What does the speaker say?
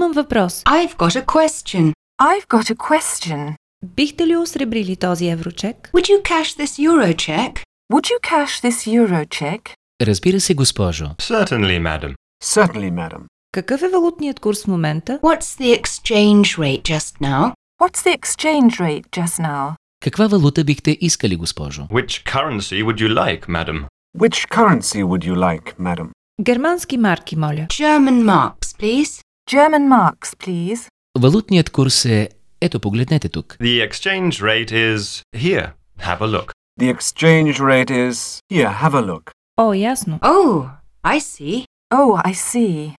Имам въпрос. I've got a question. I've got a question. Бихте ли осребрили този еврочек? Would you cash this euro check? Would you cash this euro check? Разбира се, госпожо. Certainly, madam. Certainly, madam. Какъв е валутният курс в момента? What's the exchange rate just now? What's the exchange rate just now? Каква валута бихте искали, госпожо? Which currency would you like, madam? Which currency would you like, madam? Германски марки, моля. German marks, please. German marks, please. Валутният курс е... Ето, погледнете тук. The exchange rate is here. Have a look. The exchange rate is... Here, have a look. О, ясно. Oh, I see. Oh, I see.